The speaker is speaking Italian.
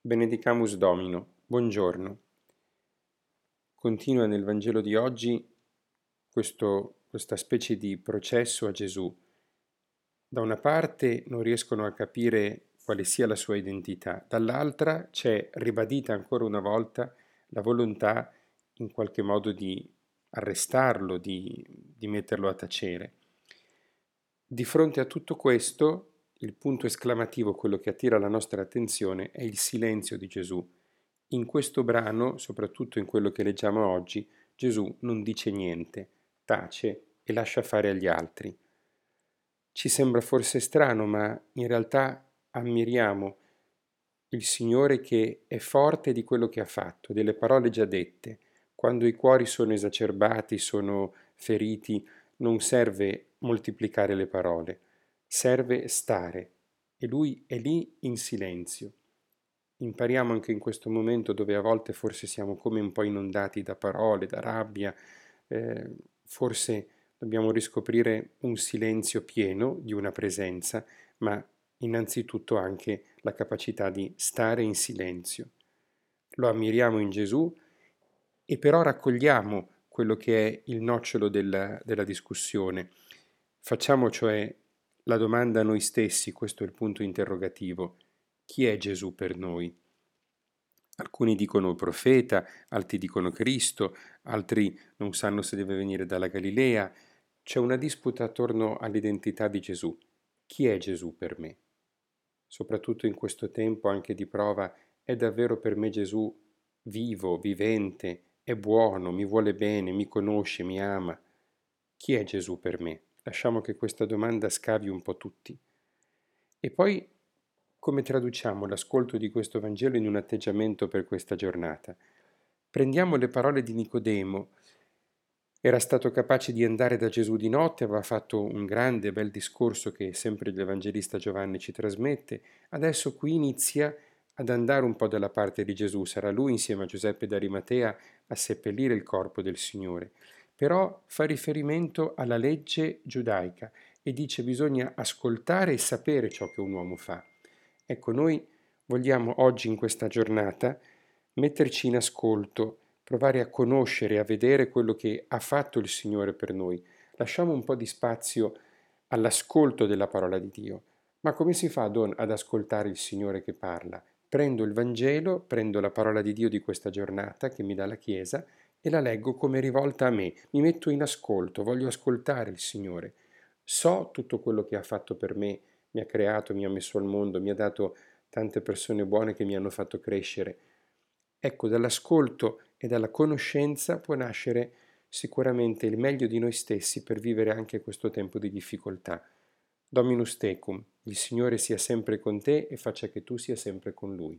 Benedicamus Domino, buongiorno. Continua nel Vangelo di oggi questa specie di processo a Gesù. Da una parte non riescono a capire quale sia la sua identità, dall'altra c'è ribadita ancora una volta la volontà in qualche modo di arrestarlo, di metterlo a tacere. Di fronte a tutto questo, il punto esclamativo, quello che attira la nostra attenzione, è il silenzio di Gesù. In questo brano, soprattutto in quello che leggiamo oggi, Gesù non dice niente, tace e lascia fare agli altri. Ci sembra forse strano, ma in realtà ammiriamo il Signore che è forte di quello che ha fatto, delle parole già dette. Quando i cuori sono esacerbati, sono feriti, non serve moltiplicare le parole, serve stare. E lui è lì in silenzio. Impariamo anche in questo momento dove a volte forse siamo come un po' inondati da parole, da rabbia, forse dobbiamo riscoprire un silenzio pieno di una presenza, ma innanzitutto anche la capacità di stare in silenzio. Lo ammiriamo in Gesù e però raccogliamo quello che è il nocciolo della discussione. Facciamo cioè la domanda a noi stessi, questo è il punto interrogativo. Chi è Gesù per noi? Alcuni dicono profeta, altri dicono Cristo, altri non sanno se deve venire dalla Galilea. C'è una disputa attorno all'identità di Gesù. Chi è Gesù per me? Soprattutto in questo tempo anche di prova, è davvero per me Gesù vivo, vivente, è buono, mi vuole bene, mi conosce, mi ama? Chi è Gesù per me? Lasciamo che questa domanda scavi un po' tutti. E poi come traduciamo l'ascolto di questo Vangelo in un atteggiamento per questa giornata? Prendiamo le parole di Nicodemo. Era stato capace di andare da Gesù di notte, aveva fatto un grande bel discorso che sempre l'Evangelista Giovanni ci trasmette. Adesso qui inizia ad andare un po' dalla parte di Gesù. Sarà lui insieme a Giuseppe d'Arimatea a seppellire il corpo del Signore. Però fa riferimento alla legge giudaica e dice bisogna ascoltare e sapere ciò che un uomo fa. Ecco, noi vogliamo oggi in questa giornata metterci in ascolto, provare a conoscere, a vedere quello che ha fatto il Signore per noi. Lasciamo un po' di spazio all'ascolto della parola di Dio. Ma come si fa ad ascoltare il Signore che parla? Prendo il Vangelo, prendo la parola di Dio di questa giornata che mi dà la Chiesa e la leggo come rivolta a me. Mi metto in ascolto, voglio ascoltare il Signore. So tutto quello che ha fatto per me, mi ha creato, mi ha messo al mondo, mi ha dato tante persone buone che mi hanno fatto crescere. Ecco, dall'ascolto e dalla conoscenza può nascere sicuramente il meglio di noi stessi per vivere anche questo tempo di difficoltà. Dominus tecum, il Signore sia sempre con te e faccia che tu sia sempre con Lui.